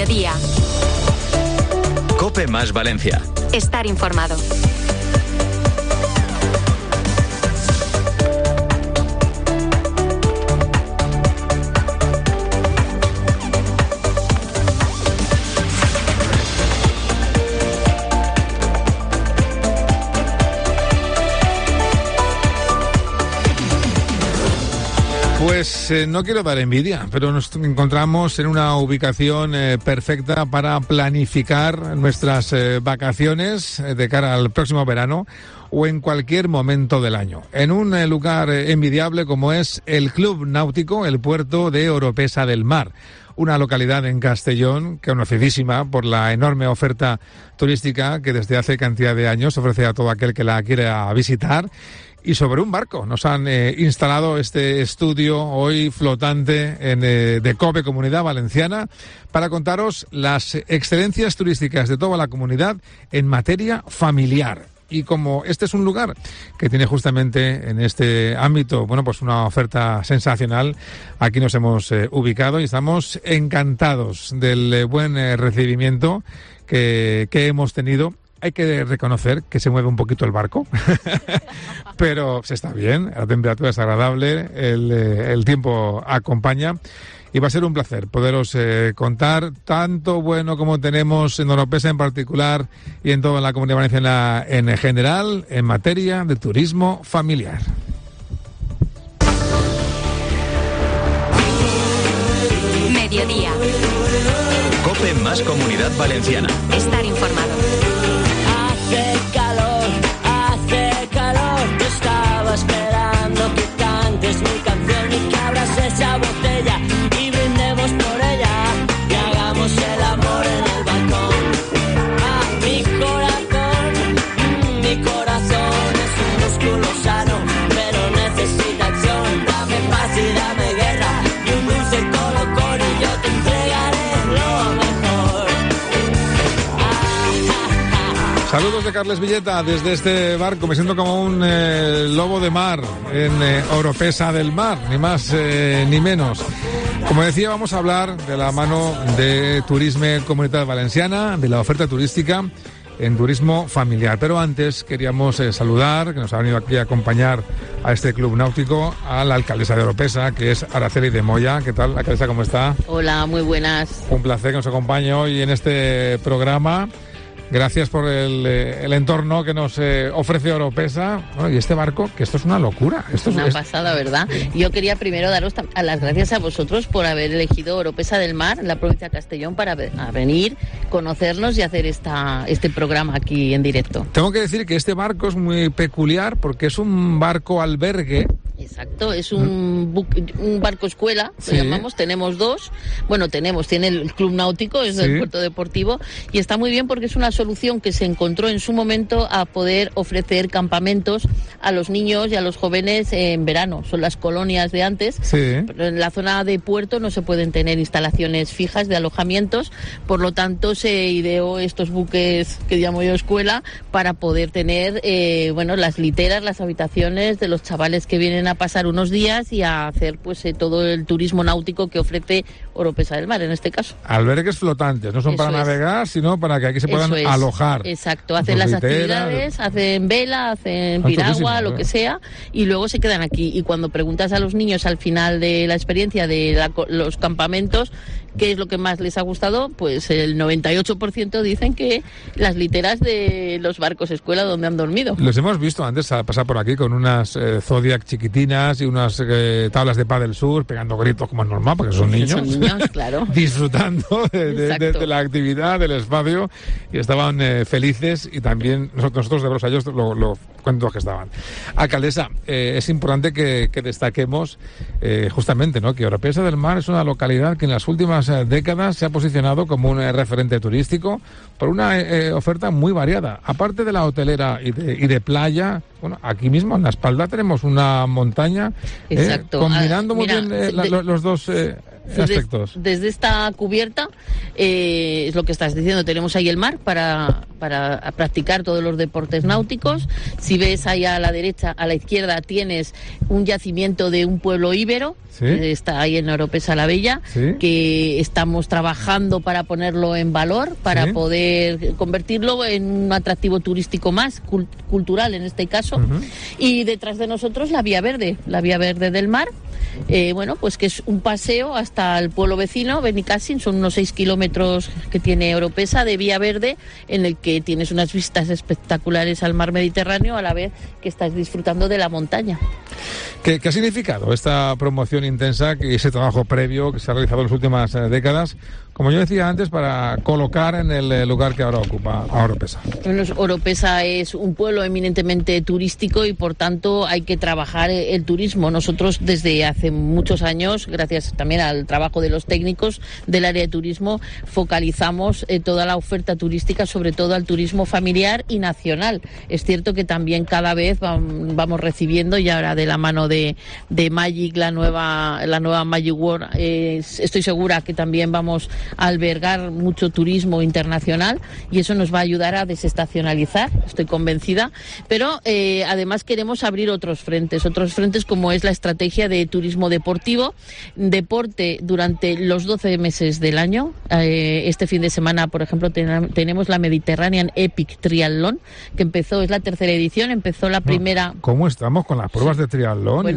Mediodía. COPE más Valencia. Estar informado. Pues no quiero dar envidia, pero nos encontramos en una ubicación perfecta para planificar nuestras vacaciones de cara al próximo verano o en cualquier momento del año. En un lugar envidiable como es el Club Náutico, el puerto de Oropesa del Mar. Una localidad en Castellón, conocidísima por la enorme oferta turística que desde hace cantidad de años ofrece a todo aquel que la quiera visitar. Y sobre un barco nos han instalado este estudio hoy flotante de COPE Comunidad Valenciana para contaros las excelencias turísticas de toda la comunidad en materia familiar. Y como este es un lugar que tiene justamente en este ámbito, bueno, pues una oferta sensacional, aquí nos hemos ubicado y estamos encantados del buen recibimiento que hemos tenido. Hay que reconocer que se mueve un poquito el barco, pero se está bien, la temperatura es agradable, el tiempo acompaña y va a ser un placer poderos contar tanto bueno como tenemos en Oropesa en particular y en toda la Comunidad Valenciana en general en materia de turismo familiar. Mediodía. COPE más Comunidad Valenciana. Estar informado. Hace calor, yo estaba esperando que cantes mi canción y que abras esa botella y brindemos por ella y hagamos el amor en el balcón. Mi corazón es un músculo sano, pero necesita acción. Dame paz y dame guerra y un dulce colocón y yo te entregaré lo mejor. Saludos de Carles Villeta desde este barco. Me siento como un lobo de mar en Oropesa del Mar, ni más ni menos. Como decía, vamos a hablar de la mano de Turisme Comunitat Valenciana, de la oferta turística en turismo familiar. Pero antes queríamos saludar, que nos ha venido aquí a acompañar a este club náutico, a la alcaldesa de Oropesa, que es Araceli de Moya. ¿Qué tal, alcaldesa? ¿Cómo está? Hola, muy buenas. Un placer que nos acompañe hoy en este programa. Gracias por el entorno que nos ofrece Oropesa. Bueno, y este barco, que esto es una locura. Esto es una pasada, ¿verdad? Yo quería primero daros las gracias a vosotros por haber elegido Oropesa del Mar, en la provincia de Castellón, para venir, conocernos y hacer este programa aquí en directo. Tengo que decir que este barco es muy peculiar porque es un barco albergue. Exacto, es un barco escuela, Sí. lo llamamos, tenemos dos. Bueno, tiene el Club Náutico, es del puerto deportivo, y está muy bien porque es una solución que se encontró en su momento a poder ofrecer campamentos a los niños y a los jóvenes en verano. Son las colonias de antes. Sí. Pero en la zona de puerto no se pueden tener instalaciones fijas de alojamientos, por lo tanto se ideó estos buques que llamo yo escuela para poder tener las literas, las habitaciones de los chavales que vienen a pasar unos días y a hacer todo el turismo náutico que ofrece Oropesa del Mar en este caso. Albergues flotantes, no son para navegar, sino para que aquí se puedan alojar. Exacto, hacen las actividades, hacen vela, hacen piragua, lo que sea, y luego se quedan aquí. Y cuando preguntas a los niños al final de la experiencia de los campamentos qué es lo que más les ha gustado, pues el 98% dicen que las literas de los barcos escuela donde han dormido. Los hemos visto antes a pasar por aquí con unas Zodiac chiquitinas y unas tablas de pádel sur, pegando gritos como es normal, porque son niños. Son niños, claro. Disfrutando de la actividad, del espacio, y estaban felices, y también nosotros de verlos a ellos lo cuentos que estaban. Alcaldesa, es importante que destaquemos justamente, ¿no?, que Oropesa del Mar es una localidad que en las últimas décadas se ha posicionado como un referente turístico por una oferta muy variada. Aparte de la hotelera y de playa, bueno, aquí mismo en la espalda tenemos una montaña, exacto. combinando muy bien los dos aspectos. Desde esta cubierta, es lo que estás diciendo, tenemos ahí el mar para practicar todos los deportes náuticos. Si ves ahí a la derecha, a la izquierda, tienes un yacimiento de un pueblo íbero, ¿sí? Está ahí en Oropesa la Bella, ¿sí? que estamos trabajando para ponerlo en valor, para ¿sí? poder convertirlo en un atractivo turístico más, cultural en este caso. Uh-huh. Y detrás de nosotros la Vía Verde del mar, bueno, pues que es un paseo hasta el pueblo vecino, Benicàssim, son unos 6 kilómetros que tiene Oropesa de Vía Verde, en el que tienes unas vistas espectaculares al mar Mediterráneo a la vez que estás disfrutando de la montaña. ¿Qué ha significado esta promoción intensa y ese trabajo previo que se ha realizado en las últimas décadas, como yo decía antes, para colocar en el lugar que ahora ocupa a Oropesa? Bueno, Oropesa es un pueblo eminentemente turístico y por tanto hay que trabajar el turismo. Nosotros desde hace muchos años, gracias también al trabajo de los técnicos del área de turismo, focalizamos toda la oferta turística, sobre todo al turismo familiar y nacional. Es cierto que también cada vez vamos recibiendo, y ahora de la mano de Magic, la nueva Magic World, estoy segura que también vamos a albergar mucho turismo internacional y eso nos va a ayudar a desestacionalizar, estoy convencida, pero además queremos abrir otros frentes como es la estrategia de turismo deportivo, deporte durante los 12 meses del año. Este fin de semana, por ejemplo, tenemos la Mediterranean Epic Triathlon, que es la tercera edición, empezó la primera... ¿Cómo estamos con las pruebas de triatlón y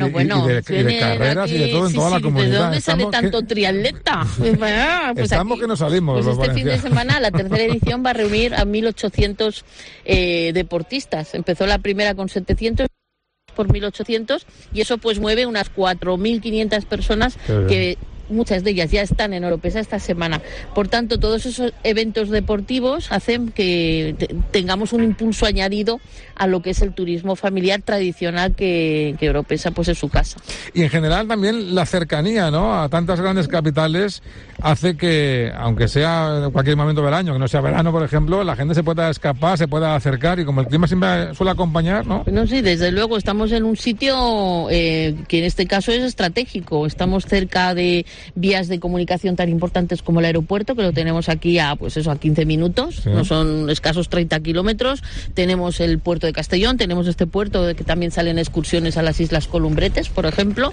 de carreras y de todo en toda la comunidad? ¿De dónde sale tanto triatleta? Pues estamos aquí, que no salimos. Pues este fin de semana la tercera edición va a reunir a 1.800 deportistas. Empezó la primera con 700 por 1.800 y eso pues mueve unas 4.500 personas que... Muchas de ellas ya están en Oropesa esta semana. Por tanto, todos esos eventos deportivos hacen que tengamos un impulso añadido a lo que es el turismo familiar tradicional que Oropesa pues es su casa. Y en general también la cercanía, ¿no?, a tantas grandes capitales hace que, aunque sea en cualquier momento del año, que no sea verano, por ejemplo, la gente se pueda escapar, se pueda acercar y como el clima siempre suele acompañar, ¿no? No, sí, desde luego estamos en un sitio que en este caso es estratégico. Estamos cerca de vías de comunicación tan importantes como el aeropuerto, que lo tenemos aquí a 15 minutos, sí. No son escasos 30 kilómetros. Tenemos el puerto de Castellón, tenemos este puerto de que también salen excursiones a las Islas Columbretes, por ejemplo,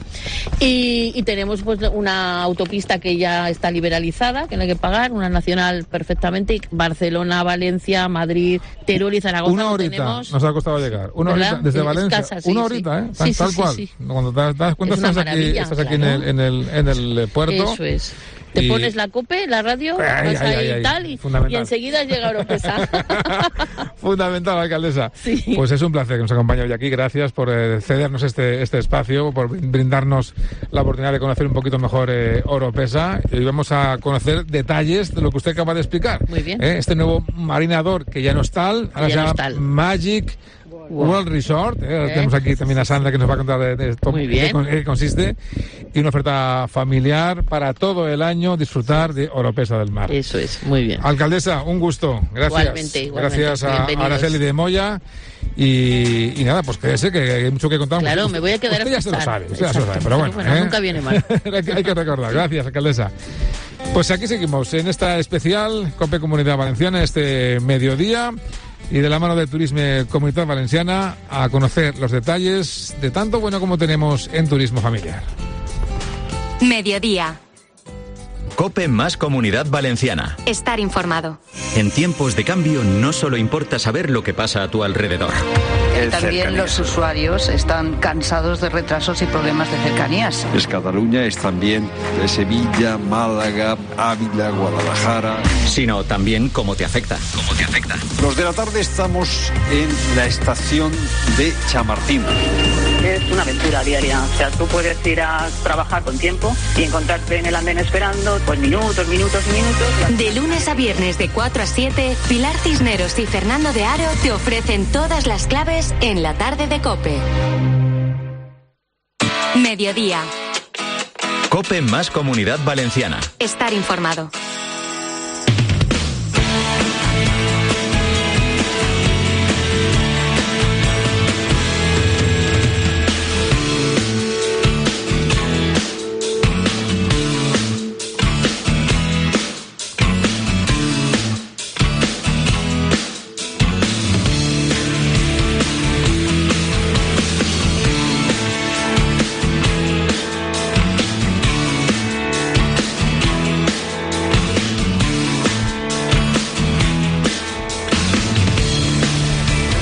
y tenemos pues una autopista que ya está liberalizada, que no hay que pagar, una nacional perfectamente, Barcelona, Valencia, Madrid, Teruel y Zaragoza. Una horita tenemos, nos ha costado llegar, una horita desde Valencia, escasa, sí, una horita, sí. Tal cual. Sí. Cuando te das cuenta estás aquí claro. en el puerto. Eso es. Te pones la COPE, la radio, vas ahí y tal, y enseguida llega Oropesa. Fundamental, alcaldesa. Sí. Pues es un placer que nos acompañe hoy aquí. Gracias por cedernos este espacio, por brindarnos la oportunidad de conocer un poquito mejor Oropesa. Y hoy vamos a conocer detalles de lo que usted acaba de explicar. Muy bien. Este nuevo marinador que ya no es tal, ahora se llama Magic World Resort. Tenemos aquí también a Sandra que nos va a contar de esto, qué consiste, y una oferta familiar para todo el año disfrutar de Oropesa del Mar. Eso es, muy bien. Alcaldesa, un gusto. Gracias. Igualmente. Gracias a Araceli de Moya. Y nada, pues quédese, que hay mucho que contar. Claro, me voy a quedar usted ya se lo sabe, pero bueno, nunca viene mal. Hay que recordar. Gracias, alcaldesa. Pues aquí seguimos en esta especial COPE Comunidad Valenciana, este mediodía, y de la mano de Turisme Comunitat Valenciana a conocer los detalles de tanto bueno como tenemos en turismo familiar. Mediodía. COPE más Comunidad Valenciana. Estar informado. En tiempos de cambio no solo importa saber lo que pasa a tu alrededor. También los usuarios están cansados de retrasos y problemas de cercanías. Es Cataluña, es también de Sevilla, Málaga, Ávila, Guadalajara. Sino también cómo te afecta. Los de la tarde estamos en la estación de Chamartín. Es una aventura diaria. O sea, tú puedes ir a trabajar con tiempo y encontrarte en el andén esperando pues minutos. De lunes a viernes de 4 a 7, Pilar Cisneros y Fernando de Aro te ofrecen todas las claves en la tarde de COPE. Mediodía. COPE más Comunidad Valenciana. Estar informado.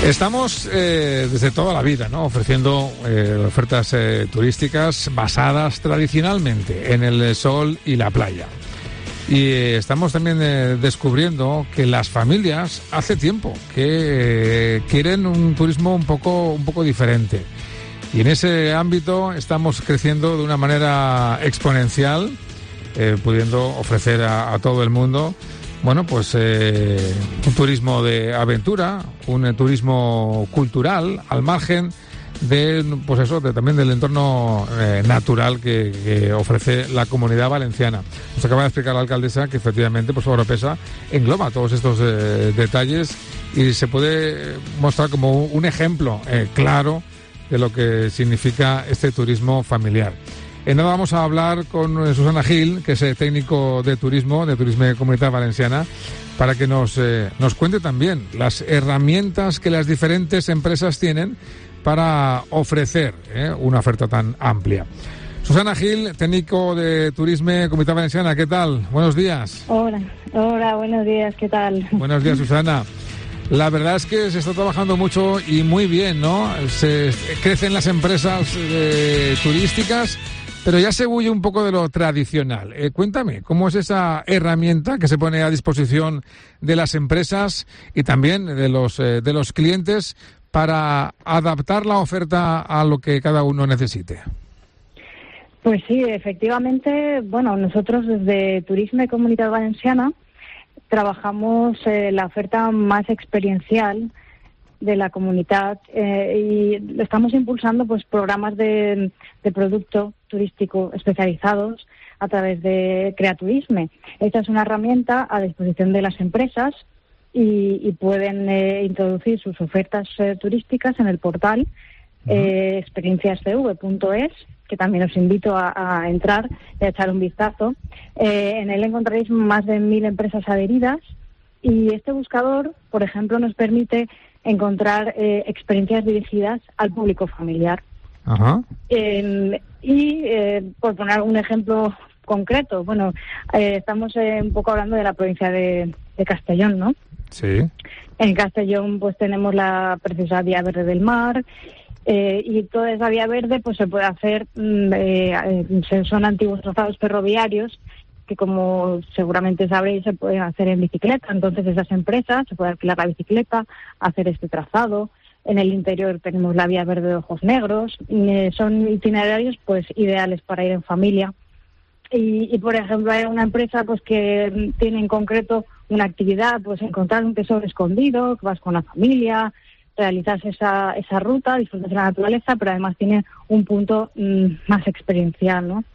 Estamos desde toda la vida, ¿no?, ofreciendo ofertas turísticas basadas tradicionalmente en el sol y la playa. Y estamos también descubriendo que las familias hace tiempo que quieren un turismo un poco diferente. Y en ese ámbito estamos creciendo de una manera exponencial, pudiendo ofrecer a todo el mundo, bueno, pues un turismo de aventura, un turismo cultural, al margen de, pues eso, también del entorno natural que ofrece la Comunidad Valenciana. Nos acaba de explicar la alcaldesa que efectivamente, pues Oropesa engloba todos estos detalles y se puede mostrar como un ejemplo claro de lo que significa este turismo familiar. En nada vamos a hablar con Susana Gil, que es técnico de turismo Comunitat Valenciana, para que nos cuente también las herramientas que las diferentes empresas tienen para ofrecer una oferta tan amplia. Susana Gil, técnico de turismo Comunitat Valenciana, ¿qué tal? Buenos días. Hola, buenos días, ¿qué tal? Buenos días, Susana. La verdad es que se está trabajando mucho y muy bien, ¿no? Crecen las empresas turísticas, pero ya se huye un poco de lo tradicional. Cuéntame, ¿cómo es esa herramienta que se pone a disposición de las empresas y también de los clientes para adaptar la oferta a lo que cada uno necesite? Pues sí, efectivamente, bueno, nosotros desde Turisme Comunitat Valenciana trabajamos la oferta más experiencial de la comunidad y estamos impulsando pues programas de producto turístico especializados a través de Creaturisme. Esta es una herramienta a disposición de las empresas y pueden introducir sus ofertas turísticas en el portal experienciascv.es, que también os invito a entrar y a echar un vistazo. En él encontraréis más de 1.000 empresas adheridas y este buscador, por ejemplo, nos permite encontrar experiencias dirigidas al público familiar. Ajá. Por poner un ejemplo concreto, bueno, estamos un poco hablando de la provincia de Castellón, ¿no? Sí. En Castellón pues tenemos la preciosa Vía Verde del Mar, y toda esa vía verde pues se puede hacer, son antiguos trazados ferroviarios que, como seguramente sabréis, se pueden hacer en bicicleta. Entonces esas empresas se puede alquilar la bicicleta, hacer este trazado. En el interior tenemos la Vía Verde de Ojos Negros. Son itinerarios pues ideales para ir en familia. Y por ejemplo hay una empresa pues que tiene en concreto una actividad, pues encontrar un tesoro escondido, que vas con la familia, realizas esa ruta, disfrutas de la naturaleza, pero además tiene un punto más experiencial, ¿no?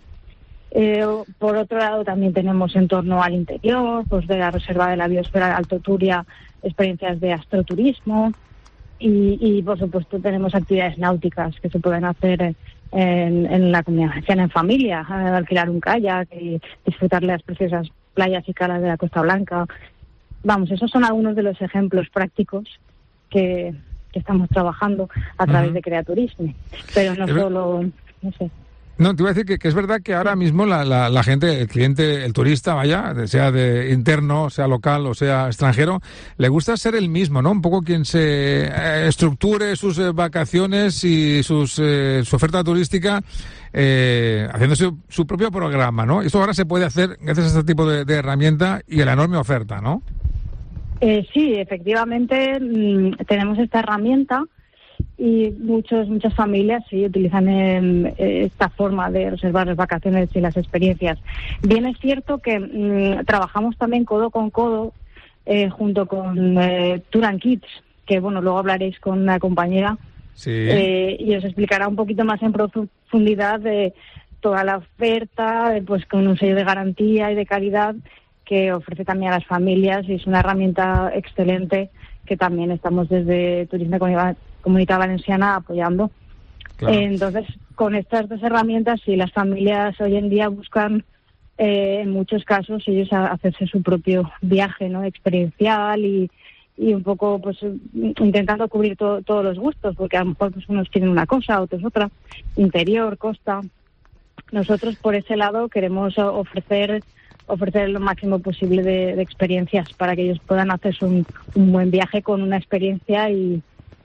Por otro lado, también tenemos en torno al interior, pues de la Reserva de la Biosfera de Alto Turia, experiencias de astroturismo y por supuesto tenemos actividades náuticas que se pueden hacer en la Comunidad Valenciana en familia, alquilar un kayak y disfrutar de las preciosas playas y calas de la Costa Blanca. Vamos, esos son algunos de los ejemplos prácticos que estamos trabajando a través de Creaturisme, pero no solo, no sé. No, te iba a decir que es verdad que ahora mismo la gente, el cliente, el turista, vaya, sea de interno, sea local o sea extranjero, le gusta ser el mismo, ¿no? Un poco quien se estructure sus vacaciones y su oferta turística haciendo su propio programa, ¿no? Eso ahora se puede hacer gracias a este tipo de herramienta y a la enorme oferta, ¿no? Sí, efectivamente tenemos esta herramienta y muchas familias sí utilizan esta forma de reservar las vacaciones y las experiencias. Bien es cierto que trabajamos también codo con codo junto con Tour and Kids, que bueno, luego hablaréis con una compañera. Sí. Y os explicará un poquito más en profundidad de toda la oferta, pues con un sello de garantía y de calidad que ofrece también a las familias, y es una herramienta excelente que también estamos desde Turisme Comunitat Valenciana apoyando. Claro. Entonces, con estas dos herramientas, sí, las familias hoy en día buscan, en muchos casos, ellos hacerse su propio viaje, ¿no?, experiencial y un poco, pues, intentando cubrir todos los gustos, porque a lo mejor pues unos quieren una cosa, otros otra, interior, costa. Nosotros, por ese lado, queremos ofrecer lo máximo posible de experiencias para que ellos puedan hacerse un buen viaje con una experiencia y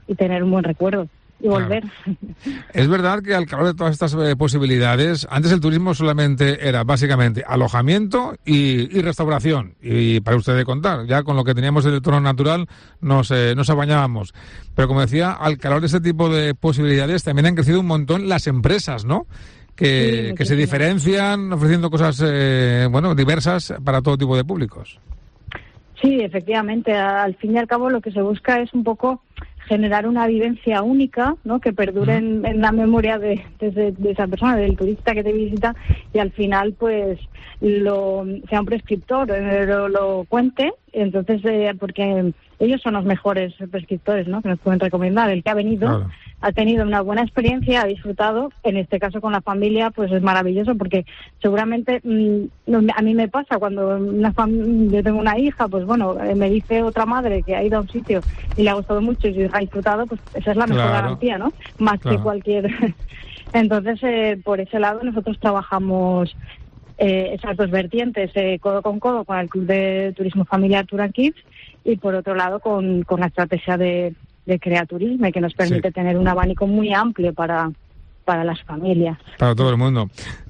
tener un buen recuerdo y volver. Claro. Es verdad que al calor de todas estas posibilidades, antes el turismo solamente era básicamente alojamiento y restauración. Y para usted de contar, ya con lo que teníamos del entorno natural nos apañábamos. Pero como decía, al calor de este tipo de posibilidades también han crecido un montón las empresas, ¿no? Que se diferencian ofreciendo cosas diversas para todo tipo de públicos. Sí, efectivamente. Al fin y al cabo lo que se busca es un poco generar una vivencia única, ¿no? Que perdure en la memoria de esa persona, del turista que te visita, y al final pues sea un prescriptor, lo cuente. Entonces, porque ellos son los mejores prescriptores, ¿no? Que nos pueden recomendar. El que ha venido, claro, ha tenido una buena experiencia, ha disfrutado. En este caso con la familia, pues es maravilloso, porque seguramente a mí me pasa cuando yo tengo una hija, pues bueno, me dice otra madre que ha ido a un sitio y le ha gustado mucho y ha disfrutado, pues esa es la mejor garantía, ¿no? Más que cualquier. Entonces, por ese lado nosotros trabajamos esas dos vertientes, codo con el Club de Turismo Familiar Tour and Kids, y por otro lado con la estrategia de Creaturisme, que nos permite tener un abanico muy amplio para las familias. Para todo el mundo.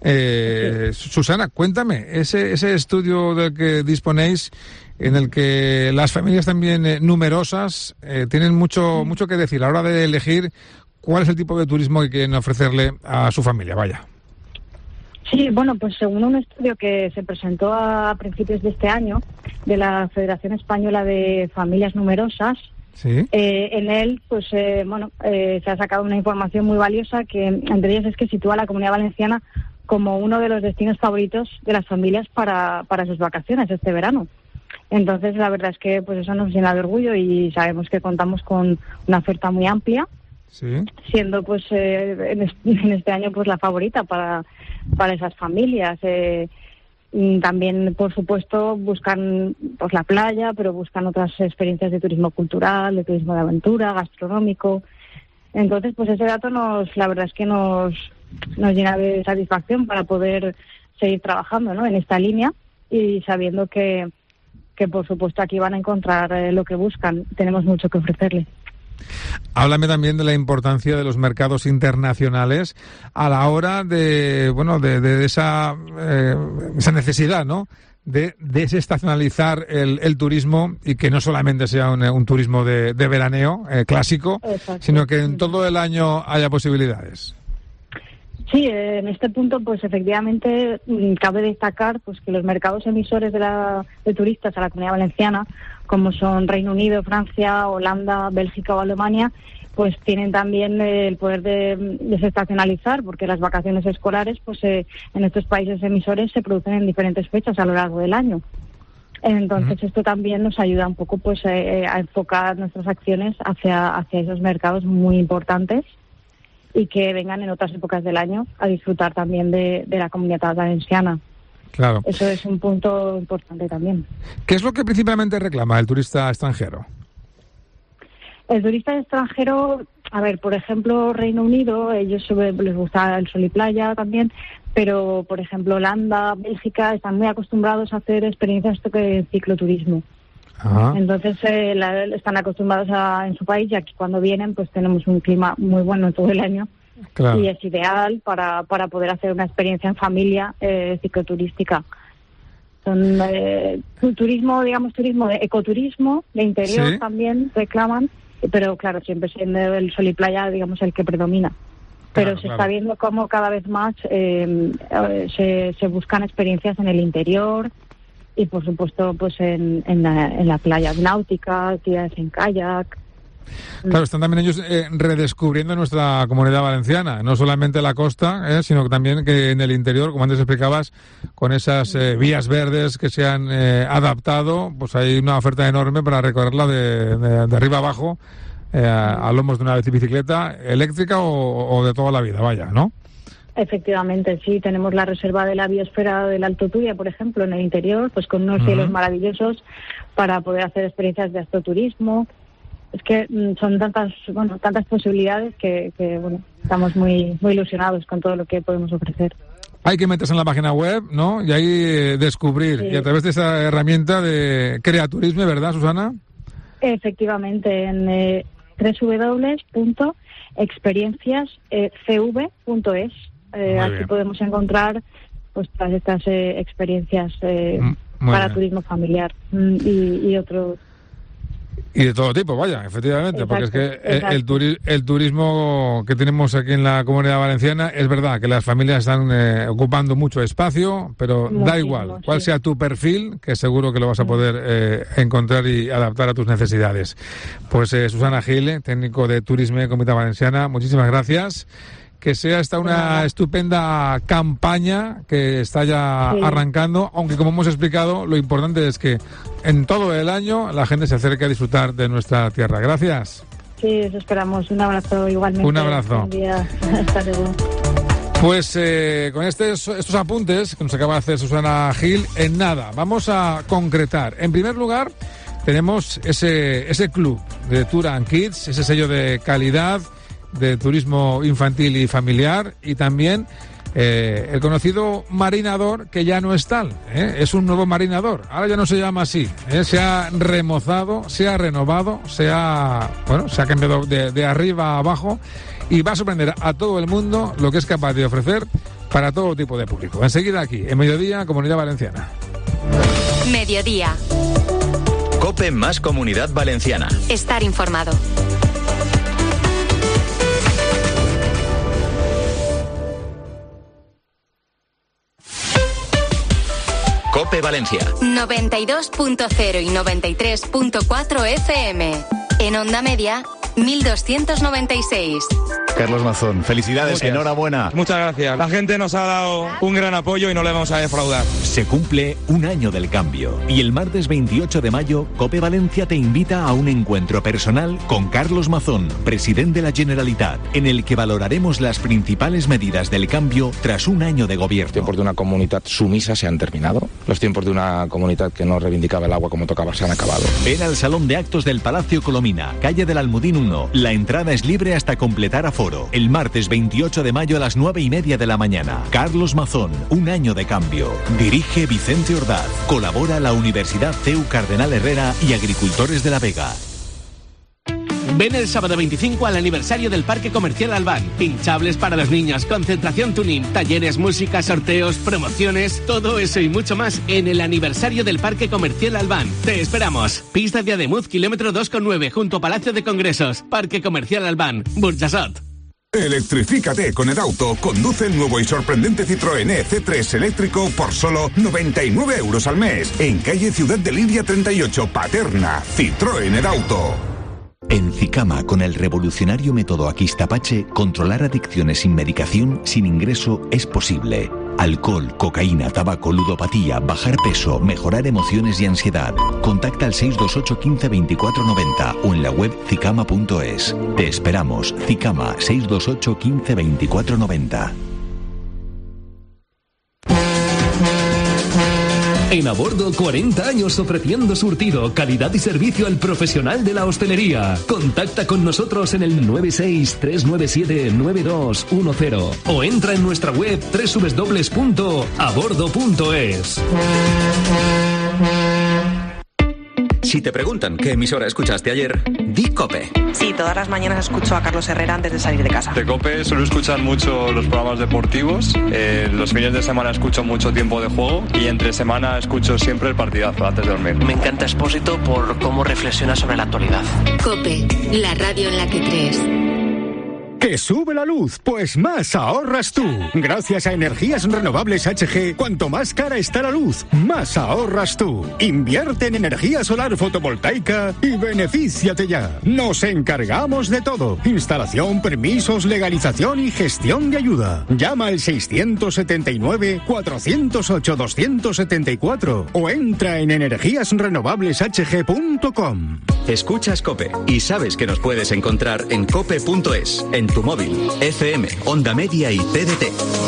Susana, cuéntame, ese estudio del que disponéis, en el que las familias también numerosas tienen mucho que decir a la hora de elegir cuál es el tipo de turismo que quieren ofrecerle a su familia, vaya. Sí, bueno, pues según un estudio que se presentó a principios de este año de la Federación Española de Familias Numerosas, ¿sí? En él, pues se ha sacado una información muy valiosa, que entre ellas es que sitúa a la Comunidad Valenciana como uno de los destinos favoritos de las familias para sus vacaciones este verano. Entonces, la verdad es que pues eso nos llena de orgullo, y sabemos que contamos con una oferta muy amplia. Sí. Siendo pues en este año pues la favorita para esas familias. También, por supuesto, buscan pues la playa, pero buscan otras experiencias de turismo cultural, de turismo de aventura, gastronómico. Entonces, pues ese dato la verdad es que nos llena de satisfacción para poder seguir trabajando, ¿no?, en esta línea, y sabiendo que por supuesto aquí van a encontrar lo que buscan. Tenemos mucho que ofrecerles. Háblame también de la importancia de los mercados internacionales a la hora de esa necesidad, ¿no?, de desestacionalizar el turismo, y que no solamente sea un turismo de veraneo clásico, sino que en todo el año haya posibilidades. Sí, en este punto, pues efectivamente cabe destacar pues que los mercados emisores de turistas a la Comunidad Valenciana, como son Reino Unido, Francia, Holanda, Bélgica o Alemania, pues tienen también el poder de desestacionalizar, porque las vacaciones escolares, pues en estos países emisores se producen en diferentes fechas a lo largo del año. Entonces esto también nos ayuda un poco pues a enfocar nuestras acciones hacia esos mercados muy importantes, y que vengan en otras épocas del año a disfrutar también de la Comunidad Valenciana. Claro. Eso es un punto importante también. ¿Qué es lo que principalmente reclama el turista extranjero? El turista extranjero, a ver, por ejemplo, Reino Unido, ellos les gusta el sol y playa también, pero, por ejemplo, Holanda, Bélgica, están muy acostumbrados a hacer experiencias de cicloturismo. Ajá. Entonces están acostumbrados en su país, y aquí cuando vienen pues tenemos un clima muy bueno todo el año. Claro. Y es ideal para poder hacer una experiencia en familia cicloturística. Son turismo de ecoturismo, de interior, ¿sí? También reclaman, pero claro, siempre siendo el sol y playa, digamos, el que predomina. Pero se está viendo cómo cada vez más se buscan experiencias en el interior, y por supuesto pues en la playa náutica, actividades en kayak. Claro, están también ellos redescubriendo nuestra Comunidad Valenciana, no solamente la costa, sino que también que en el interior, como antes explicabas, con esas vías verdes que se han adaptado, pues hay una oferta enorme para recorrerla de arriba abajo, a lomos de una bicicleta eléctrica o de toda la vida, vaya, ¿no? Efectivamente, sí, tenemos la reserva de la biosfera del Alto Turia, por ejemplo, en el interior, pues con unos cielos maravillosos para poder hacer experiencias de astroturismo. Es que son tantas posibilidades que estamos muy ilusionados con todo lo que podemos ofrecer. Hay que meterse en la página web, ¿no? Y ahí descubrir, sí. Y a través de esa herramienta de Creaturisme, ¿verdad, Susana? Efectivamente, www.experienciascv.es. Aquí podemos encontrar pues todas estas experiencias para turismo familiar y otros. Y de todo tipo, vaya, efectivamente, exacto, porque es que el turismo que tenemos aquí en la Comunidad Valenciana, es verdad que las familias están ocupando mucho espacio, pero muchísimo, da igual cuál sea tu perfil, que seguro que lo vas a poder encontrar y adaptar a tus necesidades. Pues Susana Gil, técnico de Turisme Comunidad Valenciana, muchísimas gracias. Que sea esta una estupenda campaña que está ya arrancando, aunque como hemos explicado, lo importante es que en todo el año la gente se acerque a disfrutar de nuestra tierra. Gracias. Sí, eso esperamos. Un abrazo igualmente. Un abrazo. Buen día. Hasta luego. Pues con estos apuntes que nos acaba de hacer Susana Gil, en nada, vamos a concretar. En primer lugar, tenemos ese club de Tour and Kids, ese sello de calidad de turismo infantil y familiar, y también el conocido Marinador, que ya no es tal, es un nuevo Marinador, ahora ya no se llama así, se ha remozado, se ha renovado, se ha cambiado de arriba a abajo y va a sorprender a todo el mundo lo que es capaz de ofrecer para todo tipo de público. Enseguida aquí, en Mediodía, Comunidad Valenciana. Mediodía. COPE más Comunidad Valenciana. Estar informado. COPE Valencia. 92.0 y 93.4 FM. En onda media, 1296. Carlos Mazón, felicidades, enhorabuena. Muchas gracias. La gente nos ha dado un gran apoyo y no le vamos a defraudar. Se cumple un año del cambio y el martes 28 de mayo, COPE Valencia te invita a un encuentro personal con Carlos Mazón, presidente de la Generalitat, en el que valoraremos las principales medidas del cambio tras un año de gobierno. Los tiempos de una comunidad sumisa se han terminado. Los tiempos de una comunidad que no reivindicaba el agua como tocaba se han acabado. Ven al Salón de Actos del Palacio Colomina, calle del Almudín 1. La entrada es libre hasta completar aforo. El martes 28 de mayo a las 9:30 de la mañana. Carlos Mazón, un año de cambio. Dirige Vicente Ordaz. Colabora la Universidad CEU Cardenal Herrera y Agricultores de la Vega. Ven el sábado 25 al aniversario del Parque Comercial Albán. Hinchables para los niños, concentración tuning, talleres, música, sorteos, promociones, todo eso y mucho más en el aniversario del Parque Comercial Albán. Te esperamos. Pista de Ademuz, kilómetro 2,9, junto a Palacio de Congresos. Parque Comercial Albán, Burjasot. Electrifícate con Edauto. Conduce el nuevo y sorprendente Citroën C3 eléctrico por solo 99 euros al mes. En calle Ciudad de Lidia 38, Paterna. Citroën Edauto. En Zicama, con el revolucionario método Aquistapache, controlar adicciones sin medicación, sin ingreso, es posible. Alcohol, cocaína, tabaco, ludopatía, bajar peso, mejorar emociones y ansiedad. Contacta al 628 15 24 90 o en la web zicama.es. Te esperamos. Zicama, 628 15 24 90. En Abordo, 40 años ofreciendo surtido, calidad y servicio al profesional de la hostelería. Contacta con nosotros en el 96-397-9210 o entra en nuestra web www.abordo.es. Si te preguntan qué emisora escuchaste ayer, di COPE. Sí, todas las mañanas escucho a Carlos Herrera antes de salir de casa. De COPE suelo escuchar mucho los programas deportivos, los fines de semana escucho mucho Tiempo de Juego y entre semana escucho siempre el partidazo antes de dormir. Me encanta Expósito por cómo reflexiona sobre la actualidad. COPE, la radio en la que crees. ¿Que sube la luz? Pues más ahorras tú. Gracias a Energías Renovables HG, cuanto más cara está la luz, más ahorras tú. Invierte en energía solar fotovoltaica y benefíciate ya. Nos encargamos de todo. Instalación, permisos, legalización y gestión de ayuda. Llama al 679-408-274 o entra en energíasrenovableshg.com. Escuchas COPE y sabes que nos puedes encontrar en cope.es, en tu móvil, FM, Onda Media y TDT.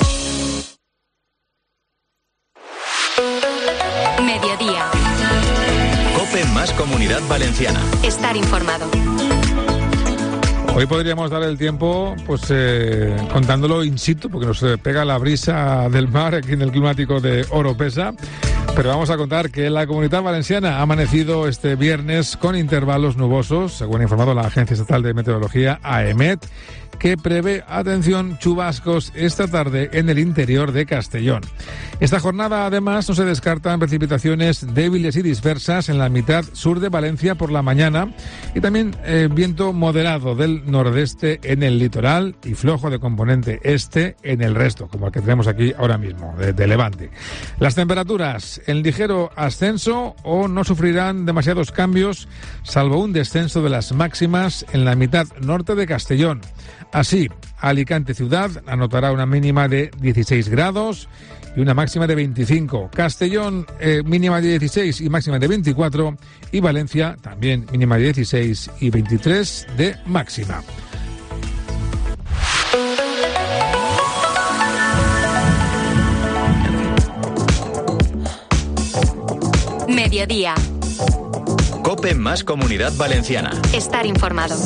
Mediodía. COPE más Comunidad Valenciana. Estar informado. Hoy podríamos dar el tiempo pues contándolo in situ, porque nos pega la brisa del mar aquí en el climático de Oropesa. Pero vamos a contar que la Comunidad Valenciana ha amanecido este viernes con intervalos nubosos, según ha informado la Agencia Estatal de Meteorología, AEMET, que prevé, atención, chubascos esta tarde en el interior de Castellón. Esta jornada, además, no se descartan precipitaciones débiles y dispersas en la mitad sur de Valencia por la mañana y también viento moderado del nordeste en el litoral y flojo de componente este en el resto, como el que tenemos aquí ahora mismo, de Levante. Las temperaturas en ligero ascenso o no sufrirán demasiados cambios, salvo un descenso de las máximas en la mitad norte de Castellón. Así, Alicante ciudad anotará una mínima de 16 grados y una máxima de 25. Castellón, mínima de 16 y máxima de 24. Y Valencia, también mínima de 16 y 23 de máxima. Mediodía. COPE más Comunidad Valenciana. Estar informado.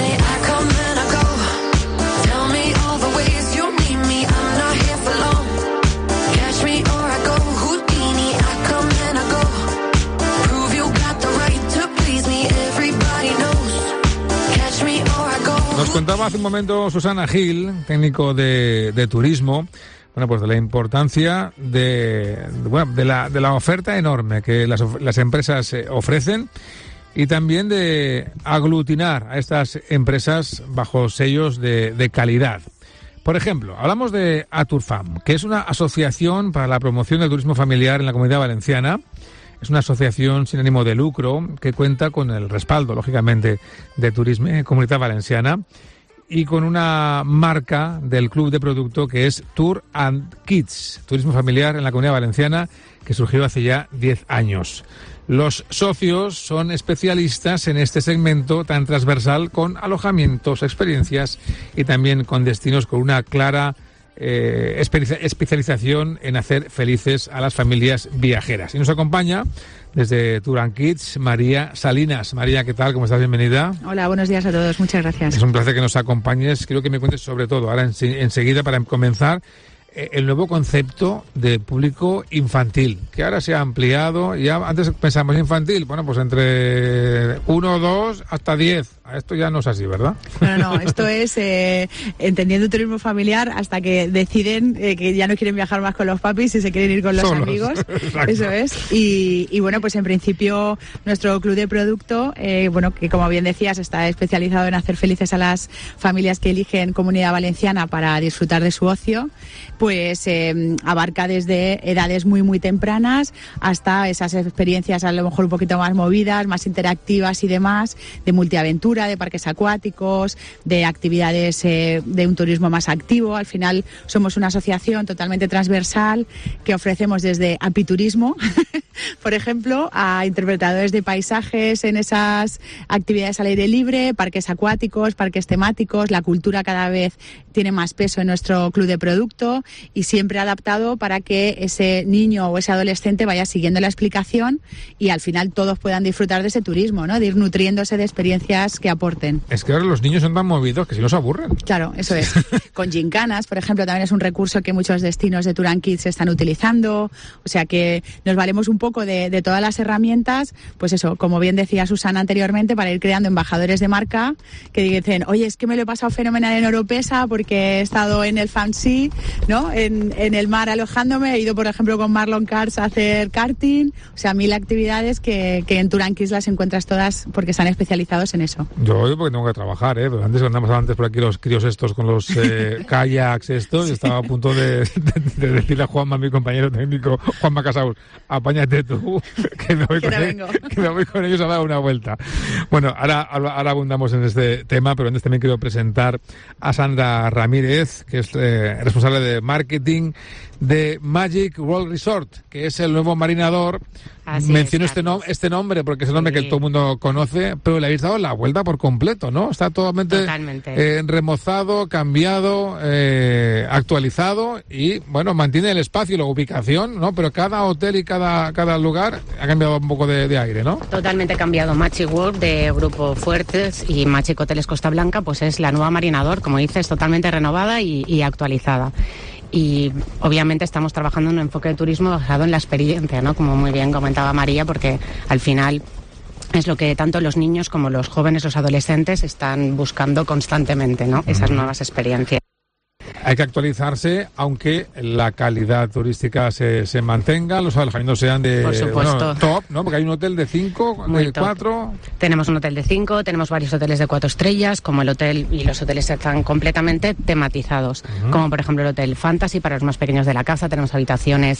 Nos contaba hace un momento Susana Gil, técnico de turismo, bueno, pues de la importancia de la oferta enorme que las empresas ofrecen y también de aglutinar a estas empresas bajo sellos de calidad. Por ejemplo, hablamos de Aturfam, que es una asociación para la promoción del turismo familiar en la Comunidad Valenciana. Es una asociación sin ánimo de lucro que cuenta con el respaldo, lógicamente, de Turismo Comunidad Valenciana y con una marca del club de producto que es Tour and Kids, turismo familiar en la Comunidad Valenciana, que surgió hace ya 10 años. Los socios son especialistas en este segmento tan transversal con alojamientos, experiencias y también con destinos con una clara especialización en hacer felices a las familias viajeras. Y nos acompaña desde Tour and Kids María Salinas. María, ¿qué tal? ¿Cómo estás? Bienvenida. Hola, buenos días a todos. Muchas gracias. Es un placer que nos acompañes. Quiero que me cuentes sobre todo, ahora enseguida, para comenzar, el nuevo concepto de público infantil, que ahora se ha ampliado. Ya antes pensamos infantil, bueno, pues entre 1, 2 hasta 10. Esto ya no es así, ¿verdad? No, esto es entendiendo turismo familiar hasta que deciden que ya no quieren viajar más con los papis y se quieren ir con los solos. Amigos. Exacto. Eso es. Y bueno, pues en principio nuestro club de producto, que como bien decías, está especializado en hacer felices a las familias que eligen Comunidad Valenciana para disfrutar de su ocio, pues abarca desde edades muy, muy tempranas hasta esas experiencias a lo mejor un poquito más movidas, más interactivas y demás, de multiaventura, de parques acuáticos, de actividades de un turismo más activo. Al final somos una asociación totalmente transversal que ofrecemos desde apiturismo, por ejemplo, a interpretadores de paisajes en esas actividades al aire libre, parques acuáticos, parques temáticos. La cultura cada vez tiene más peso en nuestro club de producto y siempre adaptado para que ese niño o ese adolescente vaya siguiendo la explicación y al final todos puedan disfrutar de ese turismo, ¿no? De ir nutriéndose de experiencias que aporten. Es que ahora los niños son tan movidos que si no se aburren. Claro, eso es. Con gincanas, por ejemplo, también es un recurso que muchos destinos de Tour and Kids están utilizando. O sea que nos valemos un poco de todas las herramientas, pues eso, como bien decía Susana anteriormente, para ir creando embajadores de marca que dicen, oye, es que me lo he pasado fenomenal en Oropesa porque he estado en el Fancy, ¿no? En el mar alojándome, he ido, por ejemplo, con Marlon Cars a hacer karting. O sea, 1000 actividades que en Tour and Kids las encuentras todas porque están especializados en eso. Yo porque tengo que trabajar, pero antes andamos por aquí los críos estos con los kayaks estos, y estaba a punto de decirle a Juanma, mi compañero técnico, Juanma Casaus, apáñate tú, que me voy con ellos a dar una vuelta. Bueno, ahora abundamos en este tema, pero antes también quiero presentar a Sandra Ramírez, que es responsable de marketing de Magic World Resort, que es el nuevo marinador. Menciono este nombre porque es el nombre que todo el mundo conoce, pero le habéis dado la vuelta por completo, ¿no? Está totalmente remozado, cambiado, actualizado y, bueno, mantiene el espacio y la ubicación, ¿no? Pero cada hotel y cada lugar ha cambiado un poco de aire, ¿no? Totalmente cambiado. Magic World de Grupo Fuertes y Magic Hoteles Costa Blanca, pues es la nueva marinador, como dices, totalmente renovada y actualizada. Y obviamente estamos trabajando en un enfoque de turismo basado en la experiencia, ¿no? Como muy bien comentaba María, porque al final es lo que tanto los niños como los jóvenes, los adolescentes están buscando constantemente, ¿no? Esas nuevas experiencias. Hay que actualizarse, aunque la calidad turística se mantenga, los alojamientos sean de top, ¿no? Porque hay un hotel de 5, de 4. Tenemos un hotel de 5, tenemos varios hoteles de 4 estrellas, como el hotel, y los hoteles están completamente tematizados, como por ejemplo el Hotel Fantasy para los más pequeños de la casa. Tenemos habitaciones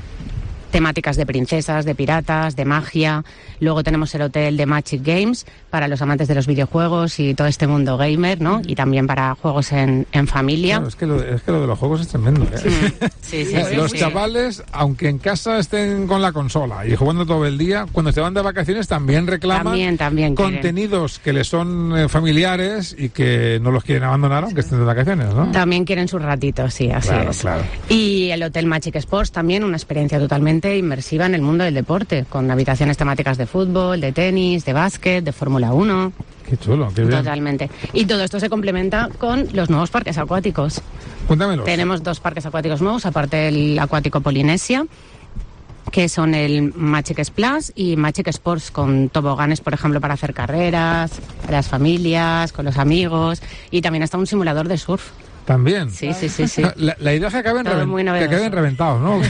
temáticas de princesas, de piratas, de magia. Luego tenemos el hotel de Magic Games para los amantes de los videojuegos y todo este mundo gamer, ¿no? Y también para juegos en familia. Claro, es que lo de los juegos es tremendo, ¿eh? Sí, los chavales, aunque en casa estén con la consola y jugando todo el día, cuando se van de vacaciones también reclaman también contenidos que les son familiares y que no los quieren abandonar aunque estén de vacaciones, ¿no? También quieren sus ratitos, sí, así es. Claro. Y el hotel Magic Sports también, una experiencia totalmente inmersiva en el mundo del deporte, con habitaciones temáticas de fútbol, de tenis, de básquet, de Fórmula 1. Qué chulo, qué bien. Totalmente. Y todo esto se complementa con los nuevos parques acuáticos. Cuéntamelos. Tenemos 2 parques acuáticos nuevos, aparte del acuático Polinesia, que son el Magic Splash y Magic Sports, con toboganes, por ejemplo, para hacer carreras, para las familias, con los amigos, y también está un simulador de surf. También. Sí. La idea es que acaben reventados, ¿no?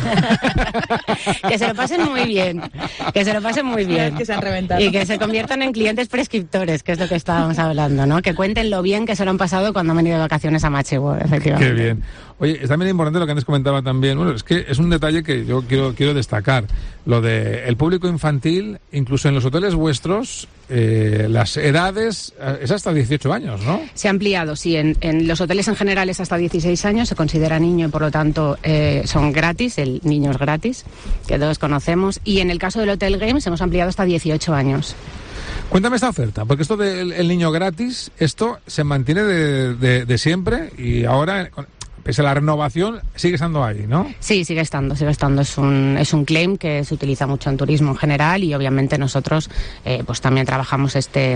Que se lo pasen muy bien. Que se han reventado. Y que se conviertan en clientes prescriptores, que es lo que estábamos hablando, ¿no? Que cuenten lo bien que se lo han pasado cuando han venido de vacaciones a Magic World, efectivamente. Qué bien. Oye, es también importante lo que antes comentaba también. Bueno, es que es un detalle que yo quiero destacar. Lo de el público infantil, incluso en los hoteles vuestros, las edades es hasta 18 años, ¿no? Se ha ampliado, sí. En los hoteles en general es hasta 16 años, se considera niño y por lo tanto son gratis, el niño es gratis, que todos conocemos. Y en el caso del Hotel Games hemos ampliado hasta 18 años. Cuéntame esta oferta, porque esto del niño gratis, esto se mantiene de siempre y ahora, pese a la renovación, sigue estando ahí, ¿no? Sí, sigue estando. Es un claim que se utiliza mucho en turismo en general y obviamente nosotros pues también trabajamos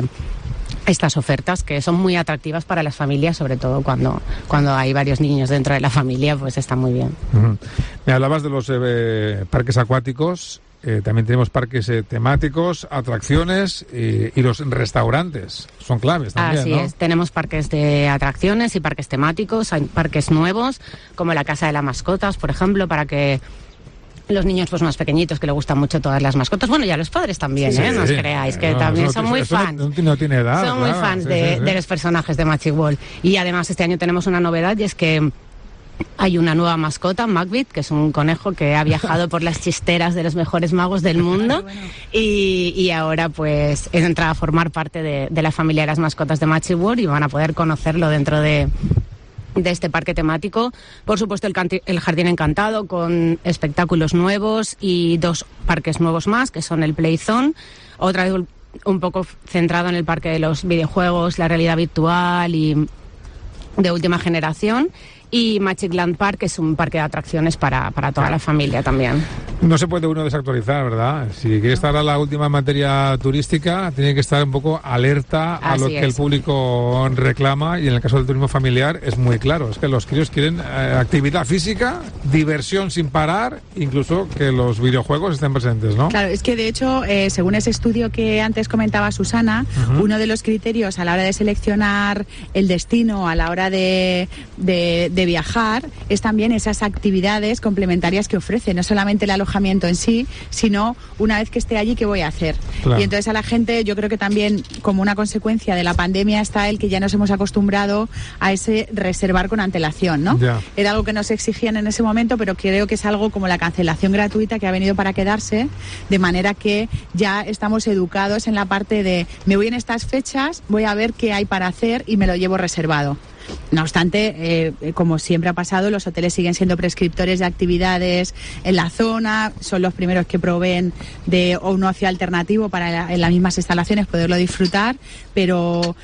estas ofertas que son muy atractivas para las familias, sobre todo cuando hay varios niños dentro de la familia, pues está muy bien. Me hablabas de los parques acuáticos. También tenemos parques temáticos, atracciones y los restaurantes. Son claves también, Así ¿no? es. Tenemos parques de atracciones y parques temáticos. Hay parques nuevos, como la Casa de las Mascotas, por ejemplo, para que los niños pues más pequeñitos, que les gustan mucho todas las mascotas. Bueno, y a los padres también, no os creáis, que también son muy fans. No tiene edad. Son muy fans de los personajes de Magic World. Y además este año tenemos una novedad y es que hay una nueva mascota, Macbeth, que es un conejo que ha viajado por las chisteras de los mejores magos del mundo y ahora pues entra a formar parte de la familia de las mascotas de Magic World y van a poder conocerlo dentro de este parque temático. Por supuesto el Jardín Encantado con espectáculos nuevos y 2 parques nuevos más, que son el Playzone, otra vez un poco centrado en el parque de los videojuegos, la realidad virtual y de última generación, y Magic Land Park, que es un parque de atracciones para toda la familia también. No se puede uno desactualizar, ¿verdad? Si quiere estar a la última materia turística, tiene que estar un poco alerta a lo que el público reclama, y en el caso del turismo familiar es muy claro, es que los críos quieren actividad física, diversión sin parar, incluso que los videojuegos estén presentes, ¿no? Claro, es que de hecho, según ese estudio que antes comentaba Susana, uno de los criterios a la hora de seleccionar el destino, a la hora de viajar, es también esas actividades complementarias que ofrece, no solamente el alojamiento en sí, sino una vez que esté allí, ¿qué voy a hacer? Claro. Y entonces a la gente, yo creo que también como una consecuencia de la pandemia está el que ya nos hemos acostumbrado a ese reservar con antelación, ¿no? Ya. Era algo que nos exigían en ese momento, pero creo que es algo como la cancelación gratuita que ha venido para quedarse, de manera que ya estamos educados en la parte de me voy en estas fechas, voy a ver qué hay para hacer y me lo llevo reservado. No obstante, como siempre ha pasado, los hoteles siguen siendo prescriptores de actividades en la zona, son los primeros que proveen de un ocio alternativo para en las mismas instalaciones poderlo disfrutar, pero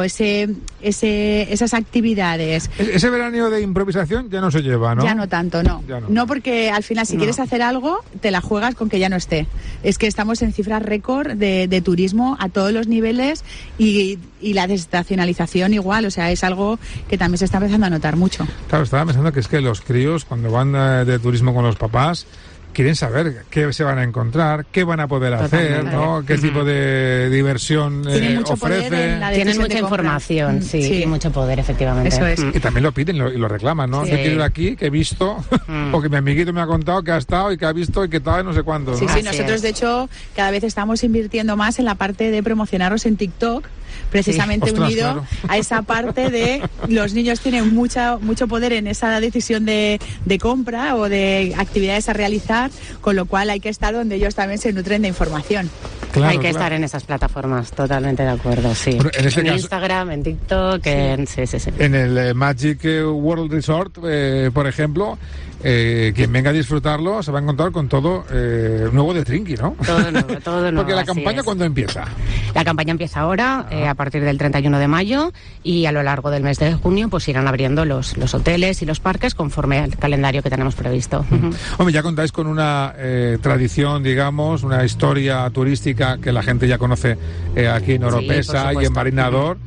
esas actividades... Ese veraneo de improvisación ya no se lleva, ¿no? Ya no tanto, no. No, porque al final si quieres hacer algo, te la juegas con que ya no esté. Es que estamos en cifras récord de turismo a todos los niveles y la desestacionalización igual, o sea, es algo que también se está empezando a notar mucho. Claro, estaba pensando que es que los críos cuando van de turismo con los papás quieren saber qué se van a encontrar, qué van a poder hacer, ¿no? Qué tipo de diversión ofrece. Tienen mucha información, sí, y mucho poder, efectivamente. Eso es. Y también lo piden y lo reclaman, ¿no? Sí. Yo quiero ir aquí, que he visto, o que mi amiguito me ha contado que ha estado y que ha visto y que tal, no sé cuánto, ¿no? Sí, nosotros de hecho cada vez estamos invirtiendo más en la parte de promocionaros en TikTok, precisamente unido a esa parte de los niños tienen mucho poder en esa decisión de compra o de actividades a realizar, con lo cual hay que estar donde ellos también se nutren de información. Claro, hay que estar en esas plataformas, totalmente de acuerdo, sí. Bueno, en este caso, Instagram, en TikTok, sí. En el Magic World Resort, por ejemplo, quien venga a disfrutarlo se va a encontrar con todo nuevo de Trinky, ¿no? Todo nuevo. Porque la campaña, ¿cuándo empieza? La campaña empieza ahora, a partir del 31 de mayo, y a lo largo del mes de junio pues irán abriendo los hoteles y los parques conforme al calendario que tenemos previsto. Hombre, ya contáis con una tradición, digamos, una historia turística que la gente ya conoce aquí en Oropesa y en Marinador.